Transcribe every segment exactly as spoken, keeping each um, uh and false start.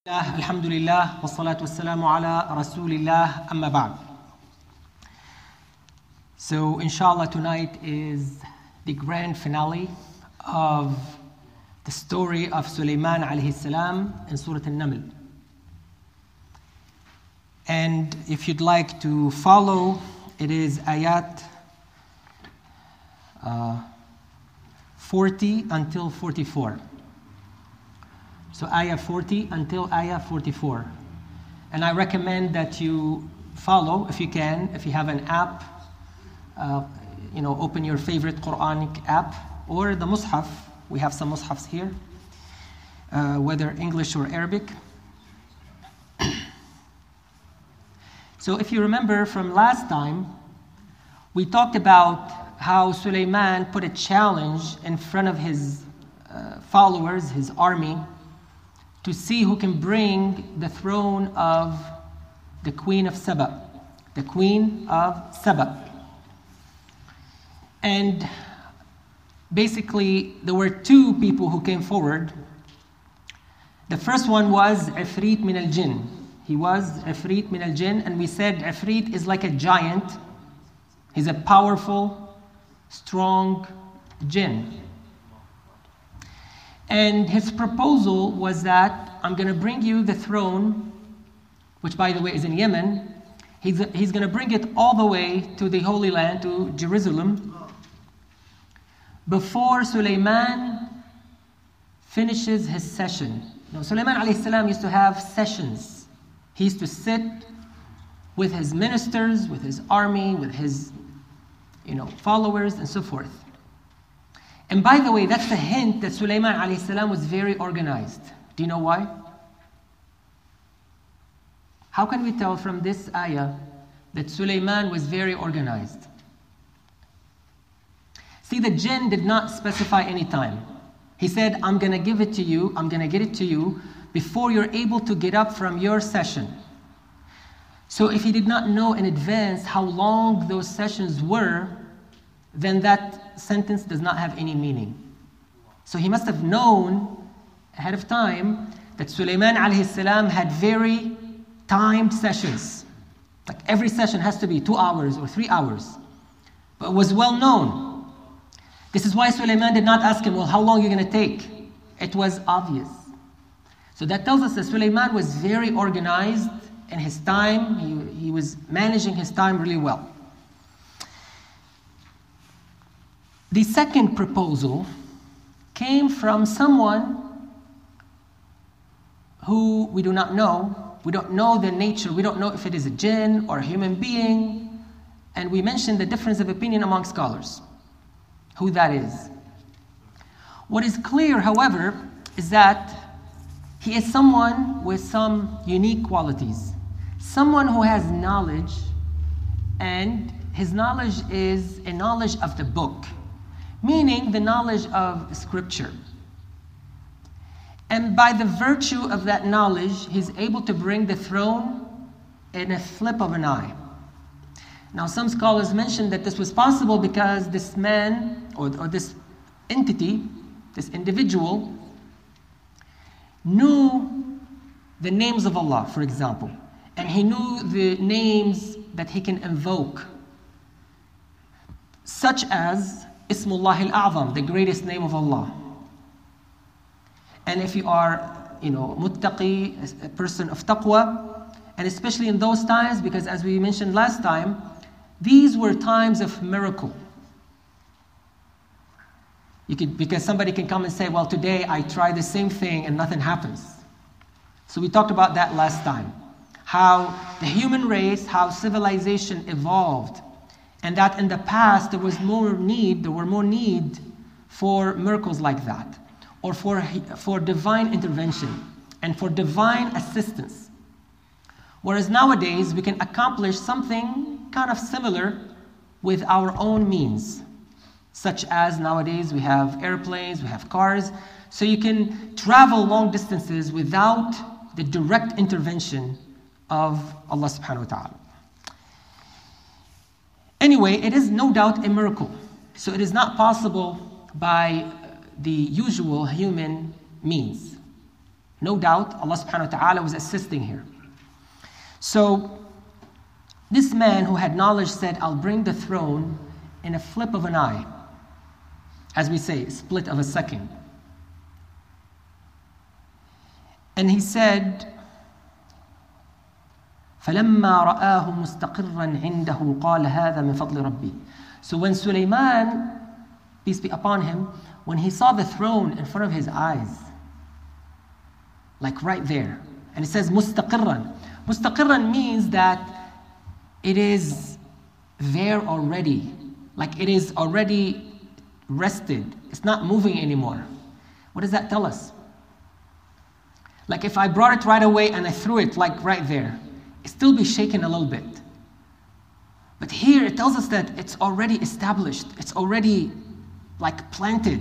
Alhamdulillah, wassalatu wassalamu ala rasulillah, amma ba'd. So inshallah tonight is the grand finale of the story of Sulaiman alayhi salam in Surah An-Naml. And if you'd like to follow, it is ayat uh, forty until forty-four. So ayah forty until ayah forty-four. And I recommend that you follow, if you can, if you have an app, uh, you know, open your favorite Quranic app, or the Mus'haf. We have some Mus'hafs here, uh, whether English or Arabic. So if you remember from last time, we talked about how Sulaiman put a challenge in front of his uh, followers, his army, to see who can bring the throne of the Queen of Saba, the Queen of Saba. And basically, there were two people who came forward. The first one was Ifrit min al-Jinn. He was Ifrit min al-Jinn, and we said Ifrit is like a giant. He's a powerful, strong jinn. And his proposal was that I'm going to bring you the throne, which by the way is in Yemen. He's, he's going to bring it all the way to the Holy Land, to Jerusalem, before Sulaiman finishes his session. Now, Sulaiman alayhi salam used to have sessions. He used to sit with his ministers, with his army, with his you know, followers, and so forth. And by the way, that's a hint that Sulaiman alayhi salam was very organized. Do you know why? How can we tell from this ayah that Sulaiman was very organized? See, the jinn did not specify any time. He said, I'm going to give it to you, I'm going to get it to you before you're able to get up from your session. So if he did not know in advance how long those sessions were, then that sentence does not have any meaning. So he must have known ahead of time that Sulaiman alayhi salam had very timed sessions. Like every session has to be two hours or three hours. But it was well known. This is why Sulaiman did not ask him, well, how long are you going to take? It was obvious. So that tells us that Sulaiman was very organized in his time. He, he was managing his time really well. The second proposal came from someone who we do not know. We don't know the nature. We don't know if it is a jinn or a human being. And we mentioned the difference of opinion among scholars, who that is. What is clear, however, is that he is someone with some unique qualities. Someone who has knowledge, and his knowledge is a knowledge of the book, meaning the knowledge of Scripture. And by the virtue of that knowledge, he's able to bring the throne in a flip of an eye. Now, some scholars mention that this was possible because this man, or, or this entity, this individual, knew the names of Allah, for example. And he knew the names that he can invoke, such as Ismullah al-A'zam, the greatest name of Allah. And if you are, you know, muttaqi, a person of taqwa, and especially in those times, because as we mentioned last time, these were times of miracle. You could, because somebody can come and say, well, today I tried the same thing and nothing happens. So we talked about that last time. How the human race, how civilization evolved, and that in the past there was more need, there were more need for miracles like that, or for, for divine intervention and for divine assistance. Whereas nowadays we can accomplish something kind of similar with our own means, such as nowadays we have airplanes, we have cars, so you can travel long distances without the direct intervention of Allah subhanahu wa ta'ala. Anyway, it is no doubt a miracle. So it is not possible by the usual human means. No doubt, Allah subhanahu wa ta'ala was assisting here. So, this man who had knowledge said, I'll bring the throne in a flip of an eye. As we say, split of a second. And he said, فَلَمَّا رَآهُ مُسْتَقِرًّا عِنْدَهُ قَالَ هَذَا مِنْ فَضْلِ رَبِّي. So when Sulaiman, peace be upon him, when he saw the throne in front of his eyes, like right there, and it says مُسْتَقِرًّا. مُسْتَقِرًّا means that it is there already, like it is already rested. It's not moving anymore. What does that tell us? Like if I brought it right away and I threw it like right there, it still be shaken a little bit. But here it tells us that it's already established. It's already like planted.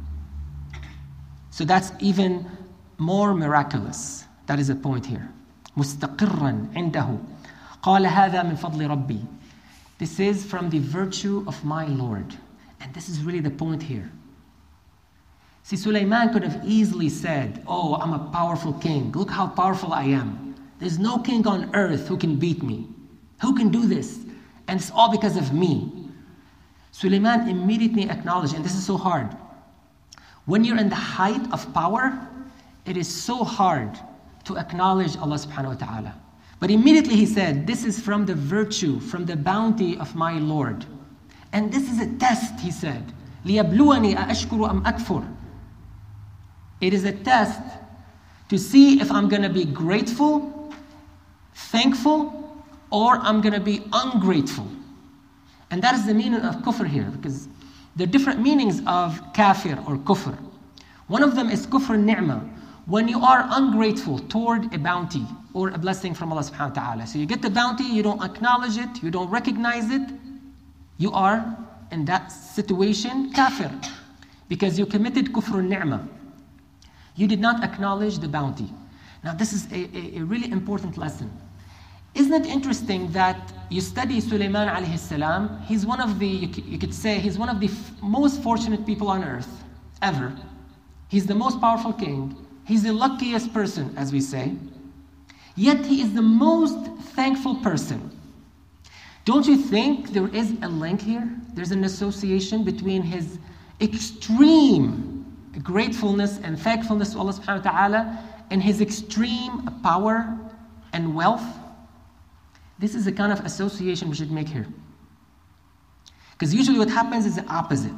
So that's even more miraculous. That is the point here. مستقرا عنده قال هذا من فضل ربي. This is from the virtue of my Lord. And this is really the point here. See, Sulaiman could have easily said, oh, I'm a powerful king. Look how powerful I am. There's no king on earth who can beat me. Who can do this? And it's all because of me. Sulaiman immediately acknowledged, and this is so hard. When you're in the height of power, it is so hard to acknowledge Allah subhanahu wa ta'ala. But immediately he said, this is from the virtue, from the bounty of my Lord. And this is a test, he said. لِيَبْلُوَنِي أَأَشْكُرُ أَمْ أَكْفُرُ. It is a test to see if I'm going to be grateful, thankful, or I'm going to be ungrateful. And that is the meaning of kufr here, because there are different meanings of kafir or kufr. One of them is kufr ni'mah, when you are ungrateful toward a bounty or a blessing from Allah subhanahu wa ta'ala. So you get the bounty, you don't acknowledge it, you don't recognize it, you are in that situation kafir, because you committed kufr ni'mah. You did not acknowledge the bounty. Now this is a, a, a really important lesson. Isn't it interesting that you study Sulaiman alayhi salam? He's one of the, you, you could say, he's one of the f- most fortunate people on earth, ever. He's the most powerful king. He's the luckiest person, as we say. Yet he is the most thankful person. Don't you think there is a link here? There's an association between his extreme gratefulness and thankfulness to Allah subhanahu wa ta'ala and his extreme power and wealth. This is the kind of association we should make here. Because usually what happens is the opposite.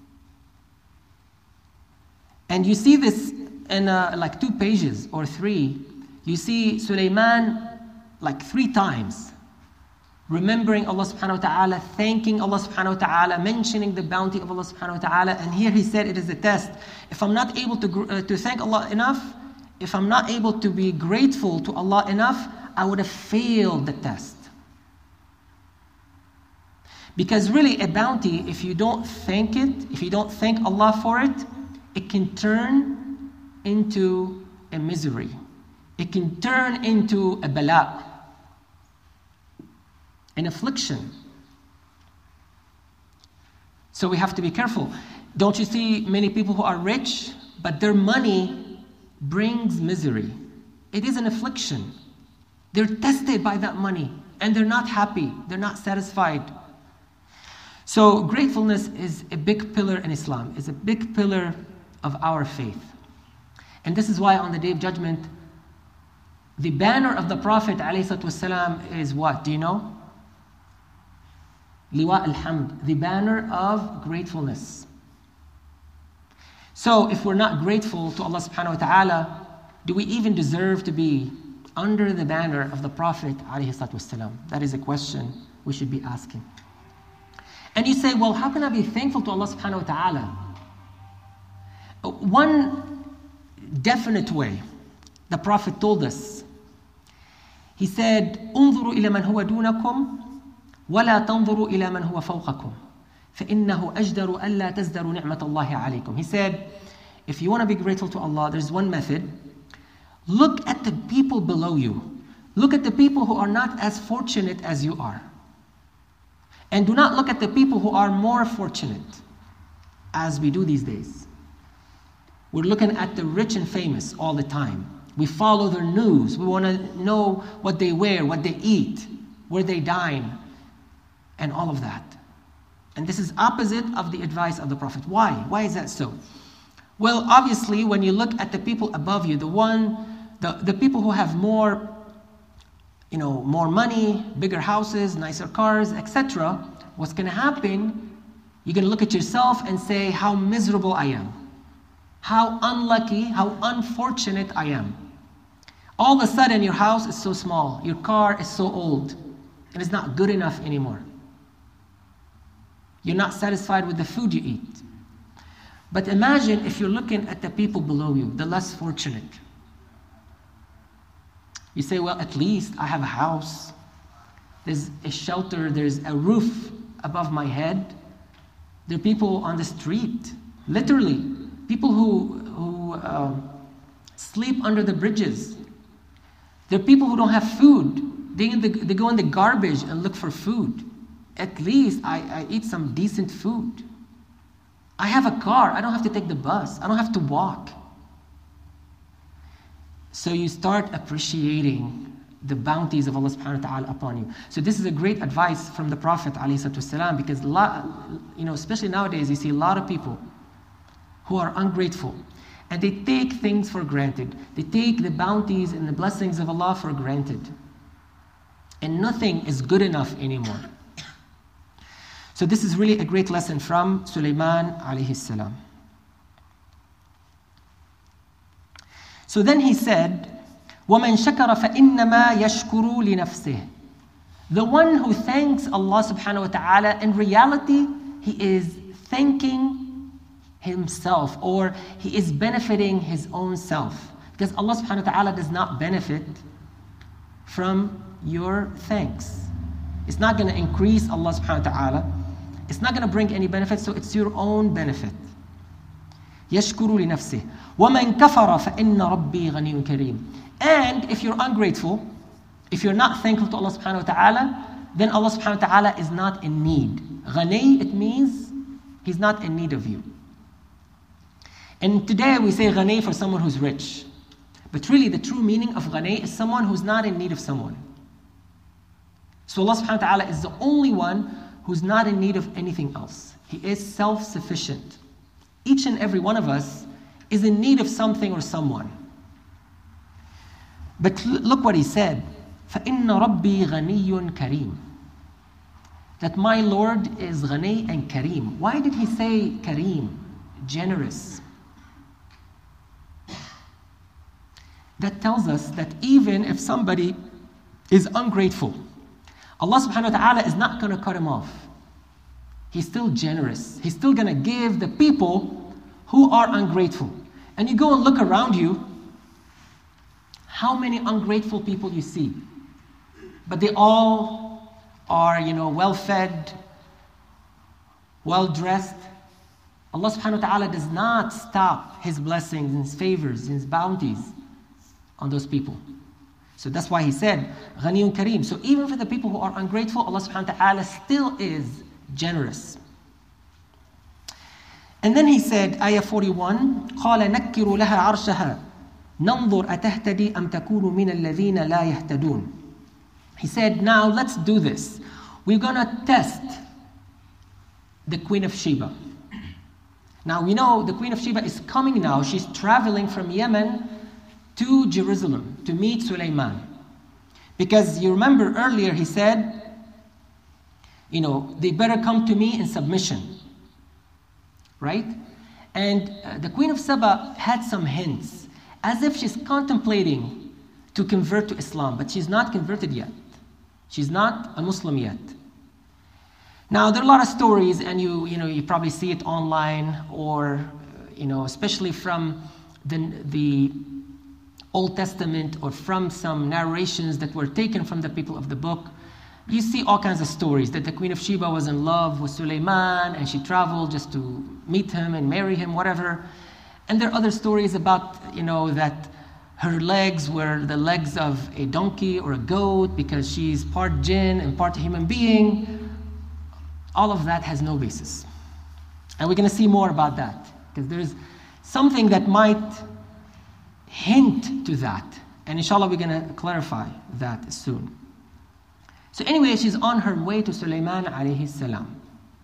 And you see this in uh, like two pages or three. You see Sulaiman like three times remembering Allah subhanahu wa ta'ala, thanking Allah subhanahu wa ta'ala, mentioning the bounty of Allah subhanahu wa ta'ala. And here he said it is a test. If I'm not able to, uh, to thank Allah enough, if I'm not able to be grateful to Allah enough, I would have failed the test. Because really a bounty, if you don't thank it, if you don't thank Allah for it, it can turn into a misery. It can turn into a bala, an affliction. So we have to be careful. Don't you see many people who are rich, but their money brings misery? It is an affliction. They're tested by that money, and they're not happy. They're not satisfied. So gratefulness is a big pillar in Islam. It's a big pillar of our faith. And this is why on the Day of Judgment, the banner of the Prophet ﷺ is what? Do you know? Liwa al-Hamd, the banner of gratefulness. So if we're not grateful to Allah subhanahu wa ta'ala, do we even deserve to be under the banner of the Prophet ﷺ? That is a question we should be asking. And you say, well, how can I be thankful to Allah subhanahu wa ta'ala? One definite way, the Prophet told us. He said, انظروا إلى من هو دونكم ولا تنظروا إلى من هو فوقكم فإنه أجدر ألا تزدروا نعمة الله عليكم. He said, if you want to be grateful to Allah, there's one method. Look at the people below you. Look at the people who are not as fortunate as you are. And do not look at the people who are more fortunate, as we do these days. We're looking at the rich and famous all the time. We follow their news. We want to know what they wear, what they eat, where they dine, and all of that. And this is opposite of the advice of the Prophet. Why? Why is that so? Well, obviously, when you look at the people above you, the one, the, the people who have more, you know, more money, bigger houses, nicer cars, et cetera, what's going to happen? You're going to look at yourself and say, how miserable I am. How unlucky, how unfortunate I am. All of a sudden, your house is so small, your car is so old, and it's not good enough anymore. You're not satisfied with the food you eat. But imagine if you're looking at the people below you, the less fortunate. You say, well, at least I have a house. There's a shelter, there's a roof above my head. There are people on the street, literally. People who, who uh, sleep under the bridges. There are people who don't have food. They, they go in the garbage and look for food. At least I, I eat some decent food. I have a car. I don't have to take the bus. I don't have to walk. So you start appreciating the bounties of Allah subhanahu wa ta'ala upon you. So this is a great advice from the Prophet ﷺ, because you know, especially nowadays, you see a lot of people who are ungrateful. And they take things for granted. They take the bounties and the blessings of Allah for granted. And nothing is good enough anymore. So this is really a great lesson from Sulaiman alayhi salam. So then he said, وَمَنْ شَكَرَ فَإِنَّمَا يَشْكُرُ لِنَفْسِهِ. The one who thanks Allah subhanahu wa ta'ala, in reality, he is thanking himself, or he is benefiting his own self. Because Allah subhanahu wa ta'ala does not benefit from your thanks. It's not going to increase Allah subhanahu wa ta'ala. It's not going to bring any benefit, so it's your own benefit. يَشْكُرُ لِنَفْسِهِ وَمَنْ كَفَرَ فَإِنَّ رَبِّي غَنِيٌّ كَرِيمٌ. And if you're ungrateful, if you're not thankful to Allah subhanahu wa ta'ala, then Allah subhanahu wa ta'ala is not in need. Ghani, it means He's not in need of you. And today we say ghani for someone who's rich. But really the true meaning of ghani is someone who's not in need of someone. So Allah subhanahu wa ta'ala is the only one who's not in need of anything else. He is self-sufficient. Each and every one of us is in need of something or someone. But look what he said. فَإِنَّ رَبِّي غَنِيٌّ كَرِيمٌ. That my Lord is ghani and kareem. Why did he say kareem? Generous. That tells us that even if somebody is ungrateful, Allah subhanahu wa ta'ala is not going to cut him off. He's still generous. He's still going to give the people who are ungrateful. And you go and look around you, how many ungrateful people you see. But they all are, you know, well-fed, well-dressed. Allah subhanahu wa ta'ala does not stop His blessings, His favors, His bounties on those people. So that's why he said, Ghaniyun Kareem. So even for the people who are ungrateful, Allah subhanahu wa ta'ala still is generous. And then he said, Ayah forty-one, قَالَ نَكِّرُ لَهَا عَرْشَهَا نَنْظُرْ أَتَهْتَدِي أَمْ تَكُونُ مِنَ الَّذِينَ لَا يَهْتَدُونَ. He said, now let's do this. We're going to test the Queen of Sheba. Now we know the Queen of Sheba is coming now. She's traveling from Yemen to Jerusalem to meet Sulaiman. Because you remember earlier he said, you know, they better come to me in submission. Right? And uh, the Queen of Saba had some hints, as if she's contemplating to convert to Islam, but she's not converted yet. She's not a Muslim yet. Now, there are a lot of stories, and you, you know, you probably see it online, or, you know, especially from the, the Old Testament, or from some narrations that were taken from the people of the book. You see all kinds of stories that the Queen of Sheba was in love with Sulaiman, and she traveled just to meet him and marry him, whatever. And there are other stories about, you know, that her legs were the legs of a donkey or a goat because she's part jinn and part human being. All of that has no basis. And we're going to see more about that, because there's something that might hint to that. And inshallah, we're going to clarify that soon. So anyway, she's on her way to Sulaiman alayhi salam.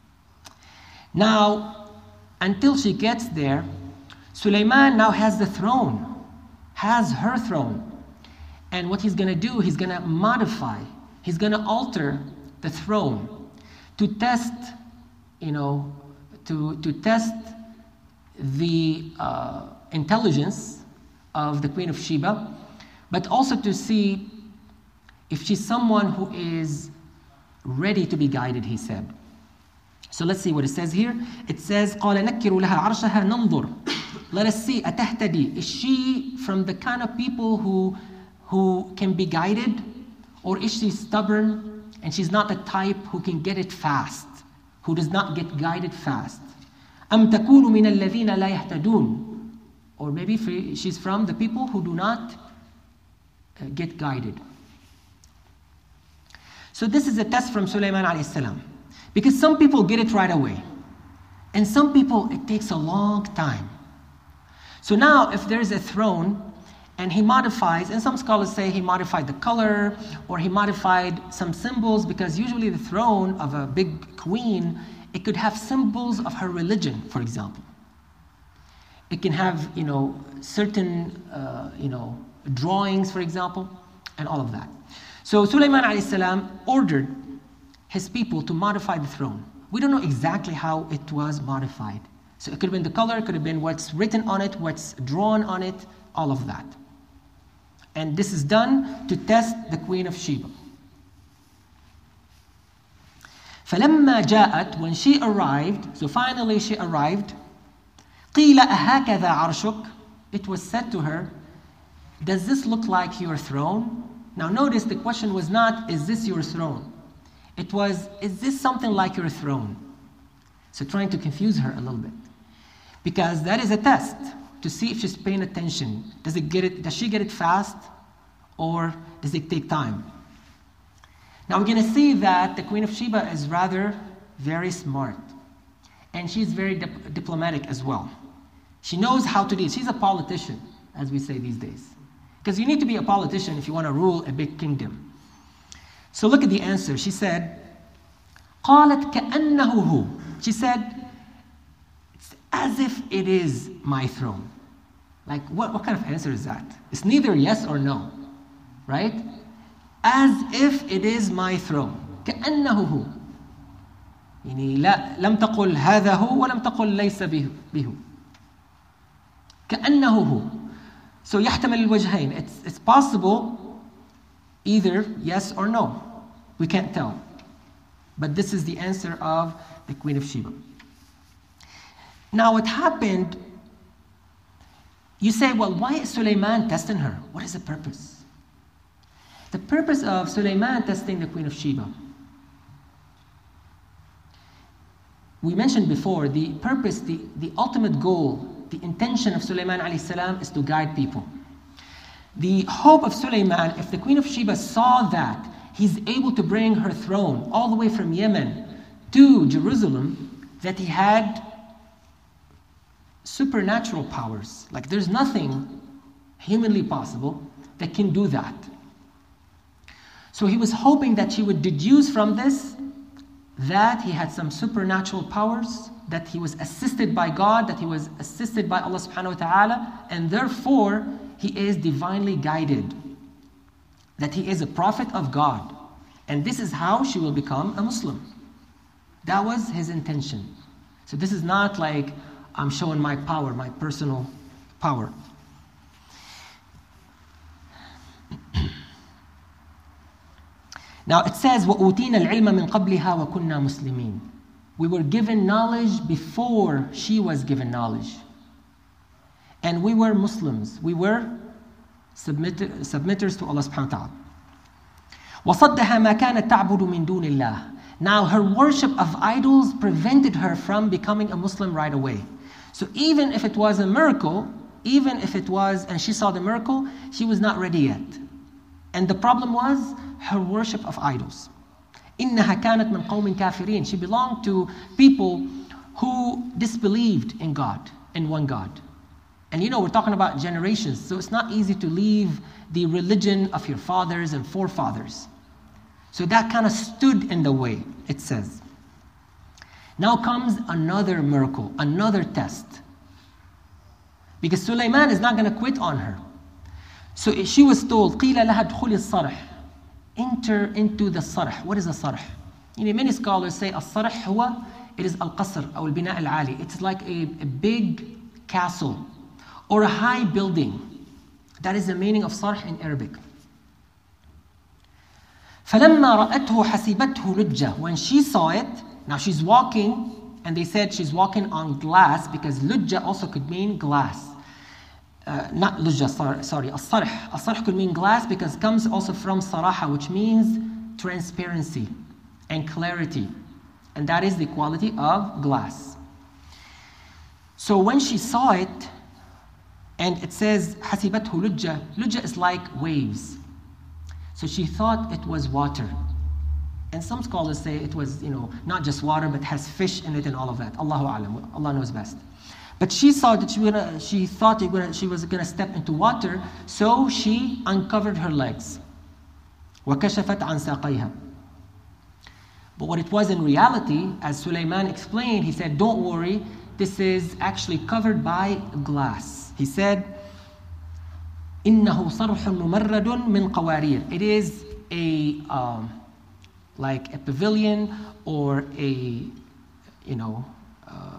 Now, until she gets there, Sulaiman now has the throne, has her throne. And what he's going to do, he's going to modify, he's going to alter the throne to test, you know, to, to test the uh, intelligence of the Queen of Sheba, but also to see if she's someone who is ready to be guided, he said. So let's see what it says here. It says, قَالَ نَكِّرُ لَهَا عَرْشَهَا نَنْظُرْ. Let us see, أَتَهْتَدِي. Is she from the kind of people who, who can be guided? Or is she stubborn and she's not the type who can get it fast, who does not get guided fast? أَمْ تَكُونُ مِنَ الَّذِينَ لَا يَهْتَدُونَ. Or maybe she's from the people who do not uh, get guided. So this is a test from Sulaiman alayhi salam. Because some people get it right away. And some people, it takes a long time. So now, if there's a throne, and he modifies, and some scholars say he modified the color, or he modified some symbols, because usually the throne of a big queen, it could have symbols of her religion, for example. It can have, you know, certain, uh, you know, drawings, for example, and all of that. So Sulaiman alayhi salam ordered his people to modify the throne. We don't know exactly how it was modified. So it could have been the color, it could have been what's written on it, what's drawn on it, all of that. And this is done to test the Queen of Sheba. فَلَمَّا جَاءَتْ. When she arrived, so finally she arrived, قِيلَ أَهَكَذَا عَرْشُكَ. It was said to her, does this look like your throne? Now notice the question was not, is this your throne? It was, is this something like your throne? So trying to confuse her a little bit. Because that is a test to see if she's paying attention. Does it get it, does she get it fast? Or does it take time? Now we're going to see that the Queen of Sheba is rather very smart. And she's very dip- diplomatic as well. She knows how to deal. She's a politician, as we say these days. Because you need to be a politician if you want to rule a big kingdom. So look at the answer. She said, قَالَتْ كَأَنَّهُ هُ. She said, it's as if it is my throne. Like, what, what kind of answer is that? It's neither yes or no, right? As if it is my throne. كَأَنَّهُ هُ. يعني لا لم تقل هذا هو ولم تقل ليس به به. كأنه هو. So يحتمل الوجهين. It's, it's possible either yes or no. We can't tell. But this is the answer of the Queen of Sheba. Now what happened, you say, well, why is Sulaiman testing her? What is the purpose? The purpose of Sulaiman testing the Queen of Sheba. We mentioned before, the purpose, the, the ultimate goal, the intention of Sulaiman alayhi salam is to guide people. The hope of Sulaiman, if the Queen of Sheba saw that he's able to bring her throne all the way from Yemen to Jerusalem, that he had supernatural powers. Like there's nothing humanly possible that can do that. So he was hoping that she would deduce from this that he had some supernatural powers, that he was assisted by God, that he was assisted by Allah subhanahu wa ta'ala, and therefore he is divinely guided, that he is a prophet of God. And this is how she will become a Muslim. That was his intention. So this is not like I'm showing my power, my personal power. Now it says, وَأُوتِينَ الْعِلْمَ مِنْ قَبْلِهَا وَكُنَّا مُسْلِمِينَ. We were given knowledge before she was given knowledge. And we were Muslims. We were submitter, submitters to Allah subhanahu wa ta'ala. وَصَدَّهَا مَا كَانَتْ تَعْبُدُ مِن دُونِ اللَّهِ. Now her worship of idols prevented her from becoming a Muslim right away. So even if it was a miracle, even if it was, and she saw the miracle, she was not ready yet. And the problem was her worship of idols. إِنَّهَا كَانَتْ مِنْ قَوْمٍ كَافِرِينَ. She belonged to people who disbelieved in God, in one God. And you know, we're talking about generations, so it's not easy to leave the religion of your fathers and forefathers. So that kind of stood in the way, it says. Now comes another miracle, another test. Because Sulaiman is not going to quit on her. So she was told, قِيلَ لَهَا ادْخُلِ الصَّرْحِ, enter into the sarh. What is a sarh? You know, many scholars say الصرح هو, it is al-qasr, or al-bina al-ali. It's like a, a big castle or a high building. That is the meaning of sarh in Arabic. فَلَمَّا رَأَتْهُ حَسِبَتْهُ لُجَّةً. When she saw it, now she's walking, and they said she's walking on glass, because lujja also could mean glass. Uh, not lujja, sorry, sorry, as-sarh. As-sarh could mean glass because it comes also from saraha, which means transparency and clarity. And that is the quality of glass. So when she saw it, and it says, حَسِبَتْهُ لُجَّةً. Lujja is like waves. So she thought it was water. And some scholars say it was, you know, not just water, but has fish in it and all of that. Allahu Alam, Allah knows best. But she saw that she, gonna, she thought she was going to step into water, so she uncovered her legs. وَكَشَفَتْ عَنْ سَاقَيْهَا. But what it was in reality, as Sulaiman explained, he said, don't worry, this is actually covered by glass. He said, إِنَّهُ صَرْحٌ مُمَرَّدٌ مِنْ قَوَارِيرٍ. It is a, um, like a pavilion or a, you know, uh,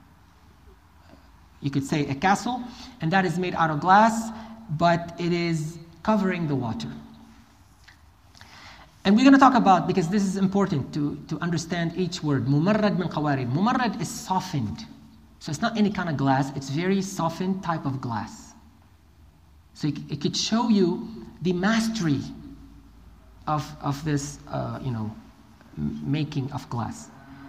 you could say a castle, and that is made out of glass, but it is covering the water. And we're going to talk about, because this is important to, to understand each word. Mumarrad min qawarid. Mumarrad is softened. So it's not any kind of glass, it's very softened type of glass. So it, it could show you the mastery of, of this, uh, you know, making of glass.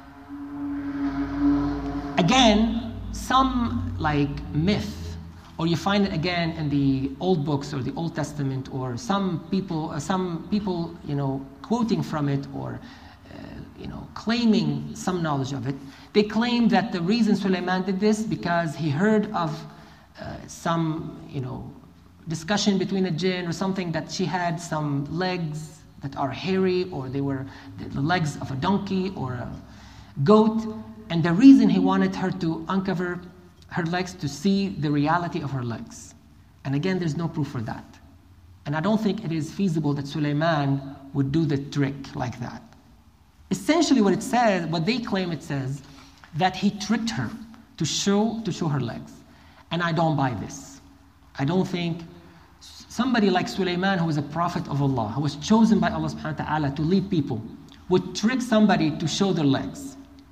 Again, some like myth, or you find it again in the old books or the Old Testament, or some people, uh, some people, you know, quoting from it, or uh, you know, claiming some knowledge of it. They claim that the reason Sulaiman did this because he heard of uh, some, you know, discussion between a jinn or something, that she had some legs that are hairy, or they were the legs of a donkey or a goat. And the reason he wanted her to uncover her legs to see the reality of her legs. And again, there's no proof for that. And I don't think it is feasible that Sulaiman would do the trick like that. Essentially what it says, what they claim it says, that he tricked her to show, to show her legs. And I don't buy this. I don't think somebody like Sulaiman, who was a prophet of Allah, who was chosen by Allah subhanahu wa ta'ala to lead people, would trick somebody to show their legs.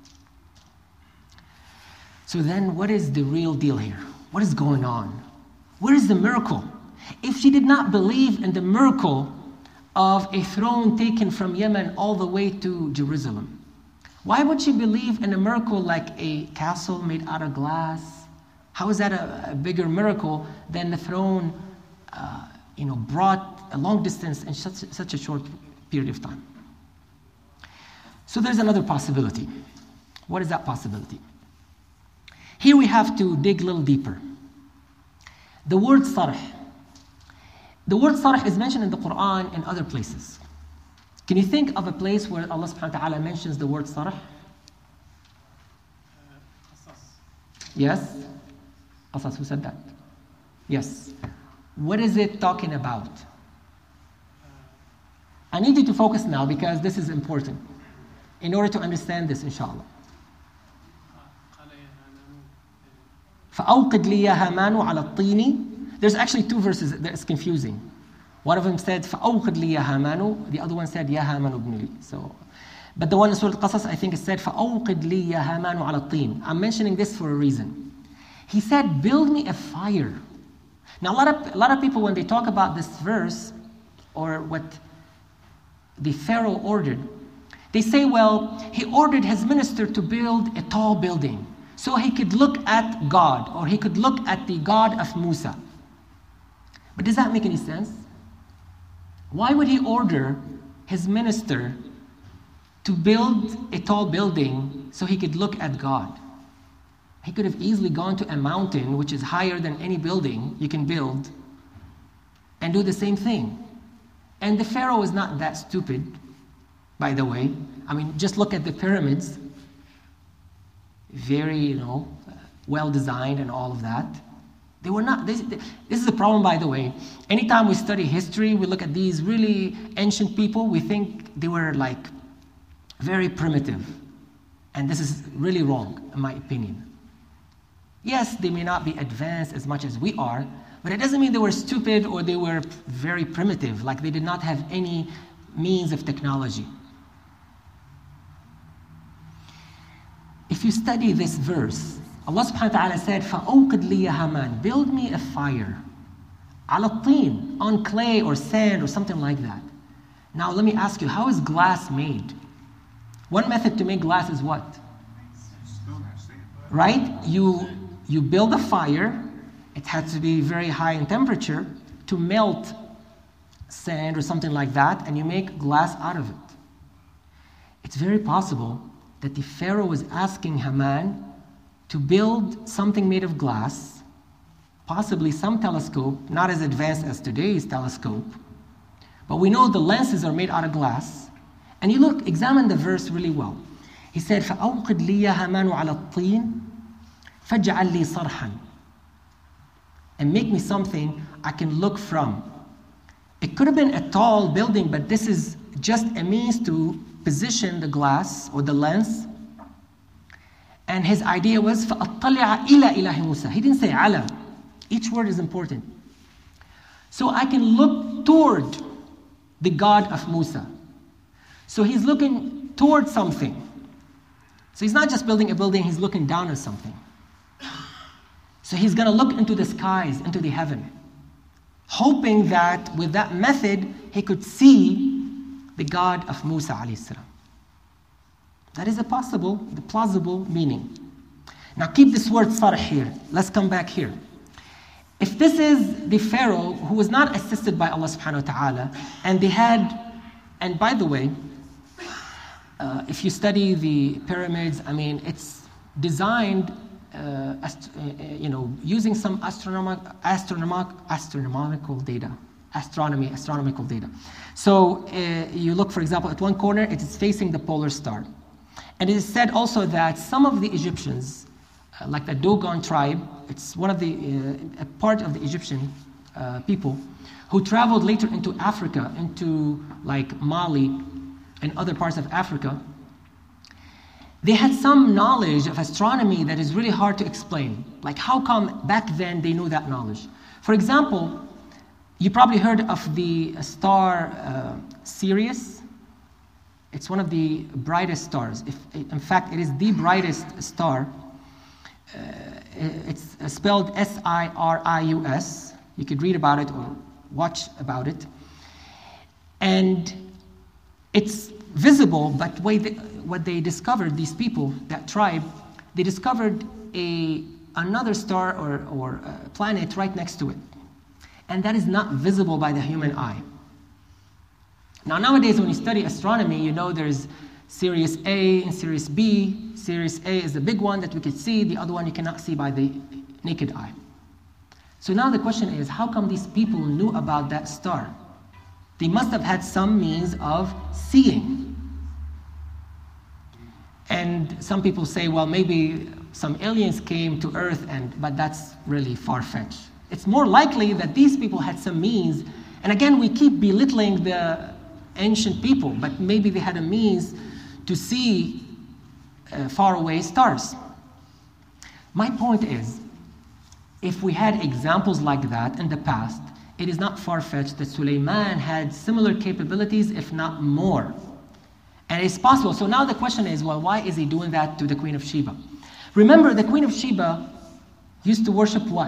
So then what is the real deal here? What is going on? Where is the miracle? If she did not believe in the miracle of a throne taken from Yemen all the way to Jerusalem, why would she believe in a miracle like a castle made out of glass? How is that a, a bigger miracle than the throne uh, you know, brought a long distance in such, such a short period of time? So there's another possibility. What is that possibility? Here we have to dig a little deeper. The word sarh. The word sarh is mentioned in the Quran and other places. Can you think of a place where Allah subhanahu wa ta'ala mentions the word sarh? Yes? Qasas, who said that? Yes. What is it talking about? I need you to focus now because this is important in order to understand this, inshallah. فَأَوْقِدْ لِي يَا هَامَانُ عَلَى الطِّينِ. There's actually two verses that is confusing. One of them said فَأَوْقِدْ لِي يَا هَامَانُ. The other one said يَا هَامَانُ ابْنِ لِي. So, but the one in Surah Al-Qasas, I think it said فَأَوْقِدْ لِي يَا هَامَانُ عَلَى الطِّينِ. I'm mentioning this for a reason. He said, build me a fire. Now a lot of, a lot of people, when they talk about this verse, or what the Pharaoh ordered, they say, well, he ordered his minister to build a tall building so he could look at God, or he could look at the God of Musa. But does that make any sense? Why would he order his minister to build a tall building so he could look at God? He could have easily gone to a mountain which is higher than any building you can build and do the same thing. And the Pharaoh is not that stupid, by the way. I mean, just look at the pyramids. Very, you know, well designed and all of that. They were not, this, this is a problem, by the way. Anytime we study history, we look at these really ancient people, we think they were like very primitive. And this is really wrong, in my opinion. Yes, they may not be advanced as much as we are, but it doesn't mean they were stupid or they were very primitive, like they did not have any means of technology. If you study this verse, Allah subhanahu wa ta'ala said, فَأَوْقِدْ لِيَ هَامَانَ, build me a fire, عَلَى الطِّينِ, on clay or sand or something like that. Now let me ask you, how is glass made? One method to make glass is what? Right? You, you build a fire, it has to be very high in temperature to melt sand or something like that, and you make glass out of it. It's very possible that the Pharaoh was asking Haman to build something made of glass, possibly some telescope, not as advanced as today's telescope, but we know the lenses are made out of glass. And you look, examine the verse really well. He said, فَأَوْقِدْ لِيَ هَامَانُ عَلَى الطِّينِ فَاجْعَلْ لِي صَرْحًا, and make me something I can look from. It could have been a tall building, but this is just a means to position the glass or the lens. And his idea was فَأَطَّلِعَ إِلَى إِلَهِ مُوسَى. He didn't say ala. Each word is important. So I can look toward the God of Musa. So he's looking toward something. So he's not just building a building, he's looking down at something. So he's going to look into the skies, into the heaven, hoping that with that method he could see the God of Musa alayhi salam. That is a possible, the plausible meaning. Now keep this word sarh here. Let's come back here. If this is the Pharaoh who was not assisted by Allah subhanahu wa ta'ala, and they had, and by the way, uh, if you study the pyramids, I mean, it's designed, uh, ast- uh, you know, using some astronomic, astronomic, astronomical data. Astronomy, astronomical data. So uh, you look, for example, at one corner, it is facing the polar star. And it is said also that some of the Egyptians, uh, like the Dogon tribe, it's one of the, uh, a part of the Egyptian uh, people, who traveled later into Africa, into like Mali and other parts of Africa. They had some knowledge of astronomy that is really hard to explain. Like how come back then they knew that knowledge? For example, you probably heard of the star uh, Sirius. It's one of the brightest stars. If, in fact, it is the brightest star. Uh, it's spelled S I R I U S. You could read about it or watch about it. And it's visible, but way they, what they discovered, these people, that tribe, they discovered a, another star or, or a planet right next to it. And that is not visible by the human eye. Now, nowadays, when you study astronomy, you know there's Sirius A and Sirius B. Sirius A is the big one that we can see. The other one you cannot see by the naked eye. So now the question is, how come these people knew about that star? They must have had some means of seeing. And some people say, well, maybe some aliens came to Earth, and but that's really far-fetched. It's more likely that these people had some means, and again, we keep belittling the ancient people, but maybe they had a means to see uh, faraway stars. My point is, if we had examples like that in the past, it is not far-fetched that Sulaiman had similar capabilities, if not more. And it's possible. So now the question is, well, why is he doing that to the Queen of Sheba? Remember, the Queen of Sheba used to worship what?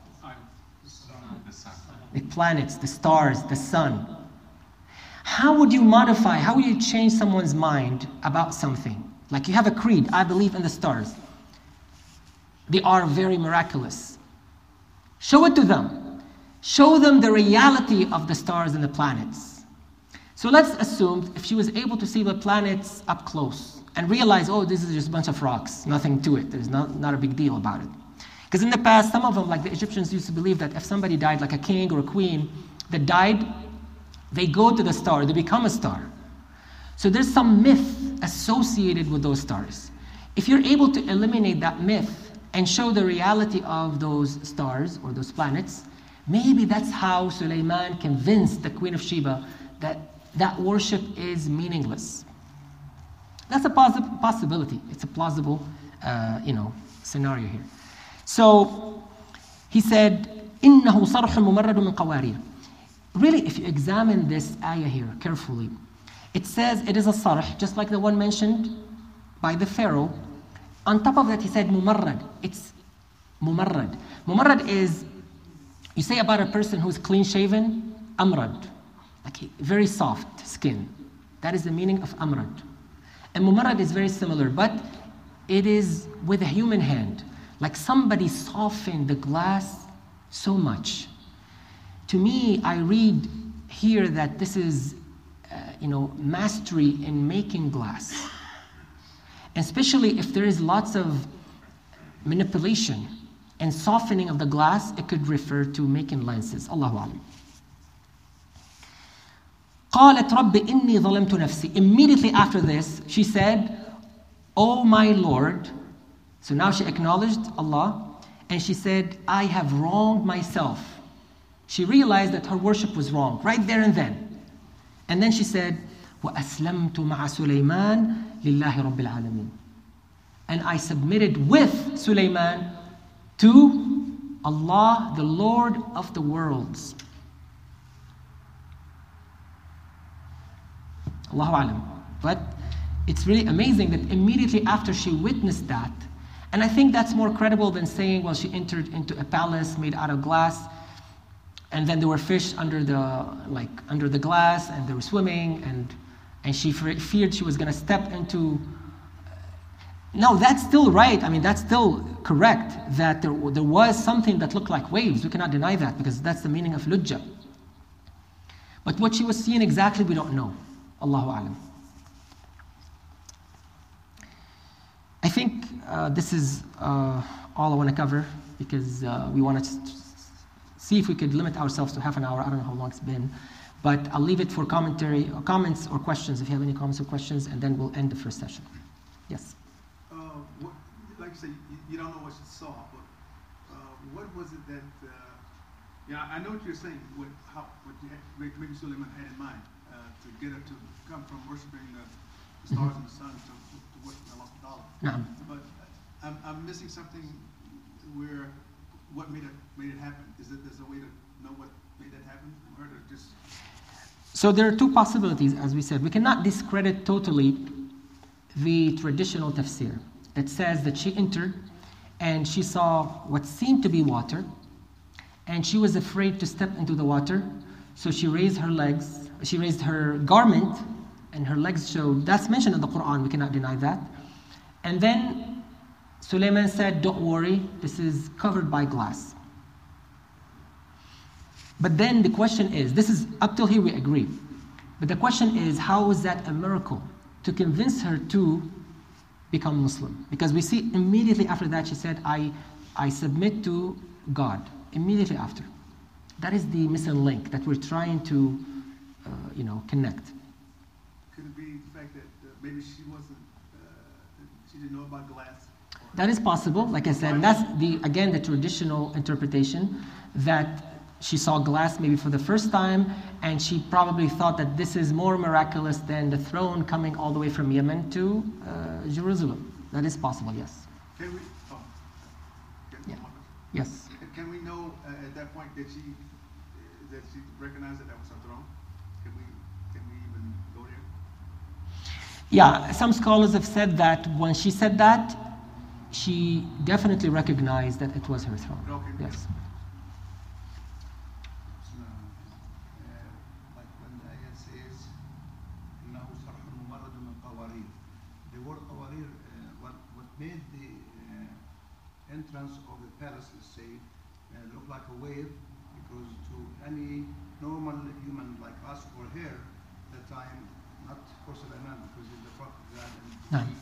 The planets, the stars, the sun. How would you modify, how would you change someone's mind about something? Like you have a creed, I believe in the stars. They are very miraculous. Show it to them. Show them the reality of the stars and the planets. So let's assume if she was able to see the planets up close, and realize, oh, this is just a bunch of rocks, nothing to it. There's not, not a big deal about it. Because in the past, some of them, like the Egyptians used to believe that if somebody died, like a king or a queen that died, they go to the star, they become a star. So there's some myth associated with those stars. If you're able to eliminate that myth and show the reality of those stars or those planets, maybe that's how Sulaiman convinced the Queen of Sheba that that worship is meaningless. That's a possi- possibility. It's a plausible, uh, you know, scenario here. So he said, إِنَّهُ صَرْحٌ مُمَرَّدٌ مِنْ قَوَارِيرَ. Really, if you examine this ayah here carefully, it says it is a sarh, just like the one mentioned by the Pharaoh. On top of that, he said mumarrad. It's mumarrad. Mumarrad is, you say about a person who's clean-shaven, amrad, like very soft skin. That is the meaning of amrad. And mumarrad is very similar, but it is with a human hand. Like somebody softened the glass so much. To me, I read here that this is, uh, you know, mastery in making glass. And especially if there is lots of manipulation and softening of the glass, it could refer to making lenses. Allahu Alam. قالت رب إني ظلمت نفسي. Immediately after this, she said, "Oh my Lord." So now she acknowledged Allah, and she said, "I have wronged myself." She realized that her worship was wrong, right there and then. And then she said, وَأَسْلَمْتُ مَعَ سُلَيْمَانَ لِلَّهِ رَبِّ الْعَالَمِينَ. And I submitted with Sulaiman to Allah, the Lord of the worlds. Allahu Alam. But it's really amazing that immediately after she witnessed that, and I think that's more credible than saying, well, she entered into a palace made out of glass, and then there were fish under the like under the glass, and they were swimming, and and she feared she was going to step into. No, that's still right. I mean, that's still correct that there there was something that looked like waves. We cannot deny that because that's the meaning of lujja. But what she was seeing exactly, we don't know. Allahu Alam. I think uh, this is uh, all I want to cover because uh, we want to see if we could limit ourselves to half an hour. I don't know how long it's been, but I'll leave it for commentary, or comments or questions if you have any comments or questions, and then we'll end the first session. Yes? Uh, what, like you say, you, you don't know what she saw, but uh, what was it that, uh, yeah, I know what you're saying, what, how, what you had, maybe Suleiman had in mind uh, to get her to come from worshiping the, the stars mm-hmm. and the sun to, to, to worship Allah. No. But I'm, I'm missing something where, what made it made it happen? Is it there's a way to know what made that happen for her to just? So there are two possibilities, as we said. We cannot discredit totally the traditional tafsir that says that she entered and she saw what seemed to be water, and she was afraid to step into the water, so she raised her legs. She raised her garment, and her legs showed. That's mentioned in the Quran. We cannot deny that. And then Sulaiman said, "Don't worry, this is covered by glass." But then the question is, this is up till here we agree. But the question is, how is that a miracle to convince her to become Muslim? Because we see immediately after that she said, I, I submit to God. Immediately after. That is the missing link that we're trying to, uh, you know, connect. Could it be the fact that uh, maybe she wasn't, uh, she didn't know about glass? That is possible, like I said. And that's, the again, the traditional interpretation that she saw glass maybe for the first time, and she probably thought that this is more miraculous than the throne coming all the way from Yemen to uh, Jerusalem. That is possible, yes. Can we, oh, can yeah. Yes. Can we know uh, at that point that she, uh, that she recognized that that was her throne? Can we, can we even go there? Yeah, some scholars have said that when she said that, she definitely recognized that it was her throne. Okay. Yes. Made the uh, entrance of the palace, let's say, uh, look like a wave, because to any normal human like us or her, at that time, not for Sulaiman, because he's the prophet of God, and No.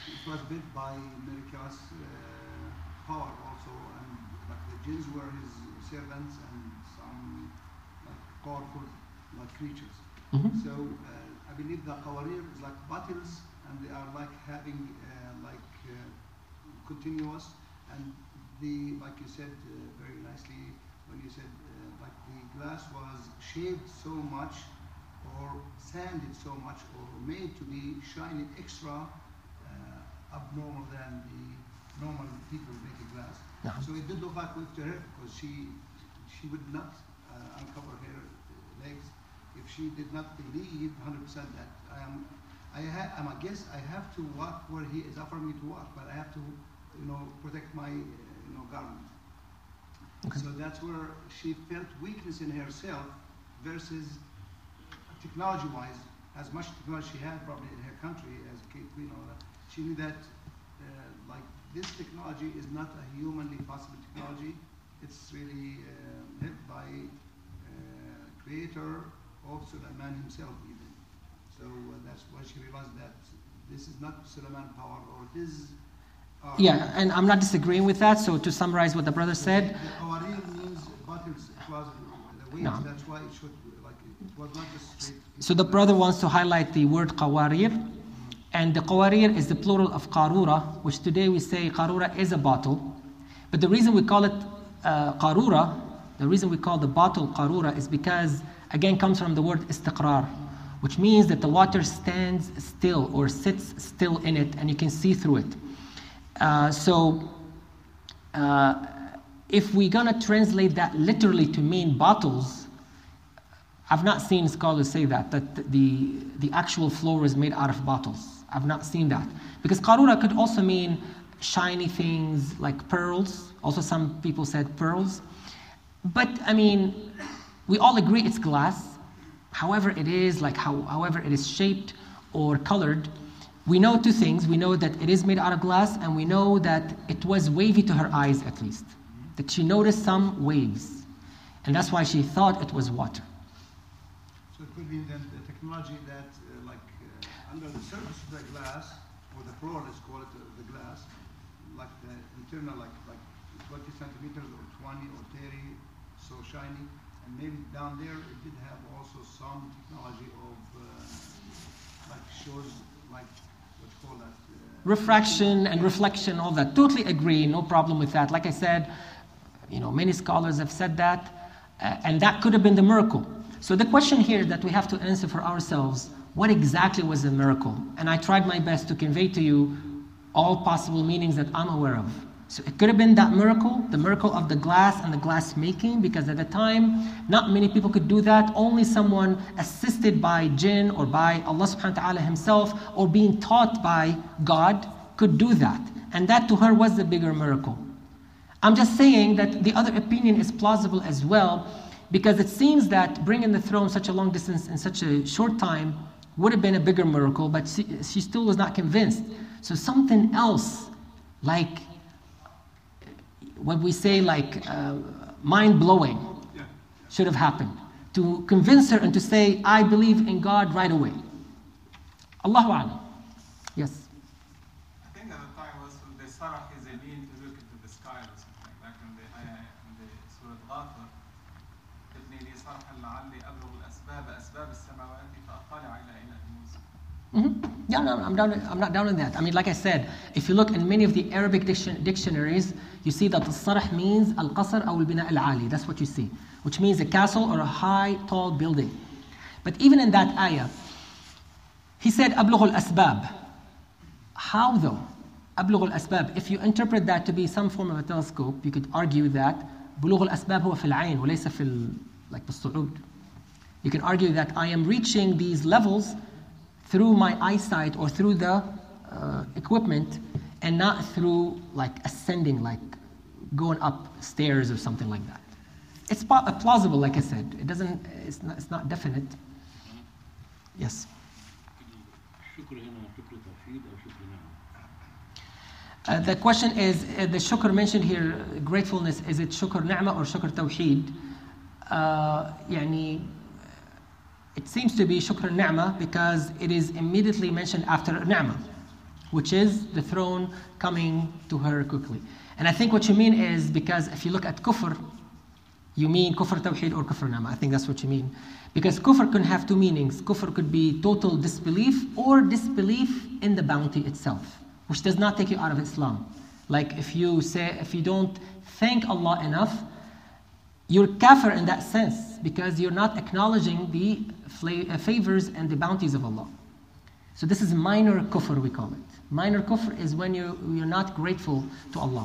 it was built by miraculous uh, power also, and like the jinns were his servants and some like powerful like creatures. Mhm. So uh, I believe the qawarir is like bottles, and they are like having uh, like uh, continuous, and the like you said uh, very nicely when you said uh, like the glass was shaved so much or sanded so much or made to be shiny extra uh, abnormal than the normal people making glass. Yeah. So it did look like with her because she she would not uh, uncover her legs if she did not believe one hundred percent that I am I ha I'm a guess I have to walk where he is offering me to walk, but I have to you know protect my uh, you know garment. Okay. So that's where she felt weakness in herself versus technology-wise, as much technology she had probably in her country as a queen and all that, she knew that uh, like this technology is not a humanly possible technology. It's really uh, helped by uh, creator of Suleiman himself even. So uh, that's why she realized that this is not Suleiman power or his power. Yeah, and I'm not disagreeing with that. So to summarize what the brother said, The qawarir means bottles, it was the waves, No. that's why it should, like, it was not just straight. so the brother wants to highlight the word qawarir, and the qawarir is the plural of qarura, which today we say qarura is a bottle. But the reason we call it uh, qarura, the reason we call the bottle qarura is because, again, comes from the word istiqrar, which means that the water stands still or sits still in it and you can see through it. Uh, so uh, if we're going to translate that literally to mean bottles, I've not seen scholars say that, that the, the actual floor is made out of bottles. I've not seen that. Because qarura could also mean shiny things like pearls. Also some people said pearls. But I mean, we all agree it's glass. However it is, like how, however it is shaped or colored, we know two things. We know that it is made out of glass, and we know that it was wavy to her eyes at least. That she noticed some waves. And that's why she thought it was water. So it could be that the technology that, uh, like, uh, under the surface of the glass, or the floor, let's call it uh, the glass, like the internal, like, like twenty centimeters or twenty or thirty, so shiny, and maybe down there it did have also some technology of, uh, like, shows, like, what you call that? Uh, Refraction and reflection, all that. Totally agree, no problem with that. Like I said, you know, many scholars have said that, uh, and that could have been the miracle. So the question here that we have to answer for ourselves, what exactly was the miracle? And I tried my best to convey to you all possible meanings that I'm aware of. So it could have been that miracle, the miracle of the glass and the glass making, because at the time, not many people could do that. Only someone assisted by jinn or by Allah subhanahu wa ta'ala himself or being taught by God could do that. And that to her was the bigger miracle. I'm just saying that the other opinion is plausible as well, because it seems that bringing the throne such a long distance in such a short time would have been a bigger miracle, but she, she still was not convinced. So something else, like what we say, like uh, mind-blowing, Yeah. should have happened to convince her and to say, I believe in God right away. Allahu A'lam. Yes. I think at the time was when the Sarah is a need to look into the sky or something, like in the, uh, in the Surah Ghafir. ابني لي صرحا لعلي أبلغ الأسباب أسباب السماوات فأطلع إلى إله موسى. Mm-hmm. Yeah, no, I'm down. I'm not down on that. I mean, like I said, if you look in many of the Arabic diction, dictionaries, you see that the sarh means al-qasr or al-bina al-ali. That's what you see, which means a castle or a high, tall building. But even in that ayah, he said ablugh al-asbab. How though? Ablugh al-asbab. If you interpret that to be some form of a telescope, you could argue that بلوغ الأسباب هو في العين وليس في ال... like بالصعود. You can argue that I am reaching these levels through my eyesight or through the uh, equipment and not through like ascending, like going up stairs or something like that. It's plausible, like I said. It doesn't, it's not, it's not definite. Yes. Uh, the question is, uh, the shukr mentioned here, gratefulness, is it shukr ni'mah or shukr tawheed? Uh, يعني, it seems to be shukr ni'mah because it is immediately mentioned after ni'mah. which is the throne coming to her quickly. And I think what you mean is because if you look at kufr, you mean kufr tawheed or kufr nama. I think that's what you mean. Because kufr can have two meanings. Kufr could be total disbelief or disbelief in the bounty itself, which does not take you out of Islam. Like if you say, if you don't thank Allah enough, you're kafir in that sense because you're not acknowledging the favors and the bounties of Allah. So this is minor kufr, we call it. Minor kufr is when you, you're not grateful to Allah.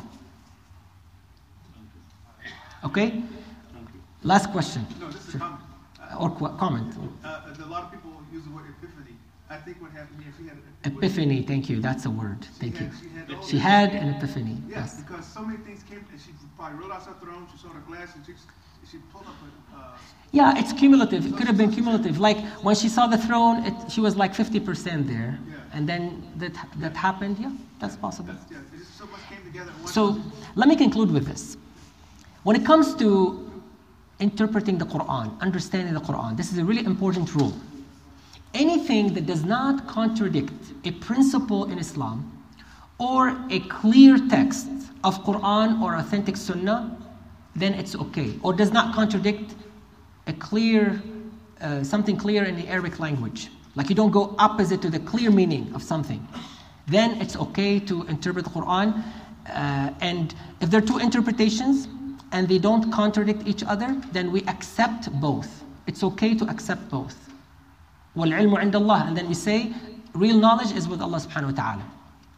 Okay? Last question. No, this is a comment. Or qu- comment. Uh, a lot of people use the word epiphany. I think what happened here, she had an Epiphany, thank you. That's a word. Thank she you. Had, she, had all She this- had an epiphany. Yes, Yes. because so many things came, and she probably rolled out her throne, she saw the glass, and she, she pulled up a, uh, Yeah, it's cumulative. It could have been cumulative. Like when she saw the throne, it, she was like fifty percent there. Yeah. And then that that happened. Yeah, that's possible. that's, yeah, it just so much came together at once. So let me conclude with this. When it comes to interpreting the Quran, understanding the Quran, this is a really important rule. Anything that does not contradict a principle in Islam or a clear text of Quran or authentic Sunnah, then it's okay. Or does not contradict a clear, uh, something clear in the Arabic language. Like you don't go opposite to the clear meaning of something. Then it's okay to interpret the Quran. Uh, and if there are two interpretations and they don't contradict each other, then we accept both. It's okay to accept both. وَالْعِلْمُ عِنْدَ اللَّهِ. And then we say, real knowledge is with Allah subhanahu wa ta'ala.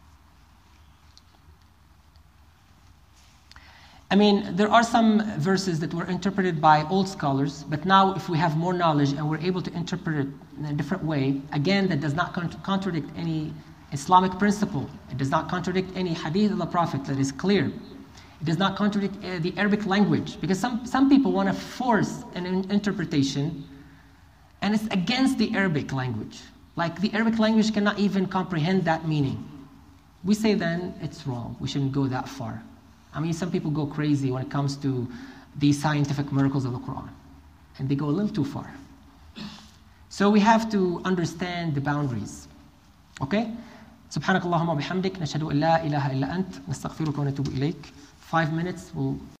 I mean, there are some verses that were interpreted by old scholars, but now if we have more knowledge and we're able to interpret it in a different way, again, that does not con- contradict any Islamic principle. It does not contradict any hadith of the Prophet that is clear. It does not contradict uh, the Arabic language, because some, some people want to force an in- interpretation, and it's against the Arabic language. Like the Arabic language cannot even comprehend that meaning. We say then it's wrong. We shouldn't go that far. I mean, some people go crazy when it comes to the scientific miracles of the Quran. And they go a little too far. So we have to understand the boundaries. Okay? سبحانك اللهم وبحمدك نشهد أن لا إله إلا أنت نستغفرك ونتوب إليك. Five minutes, we'll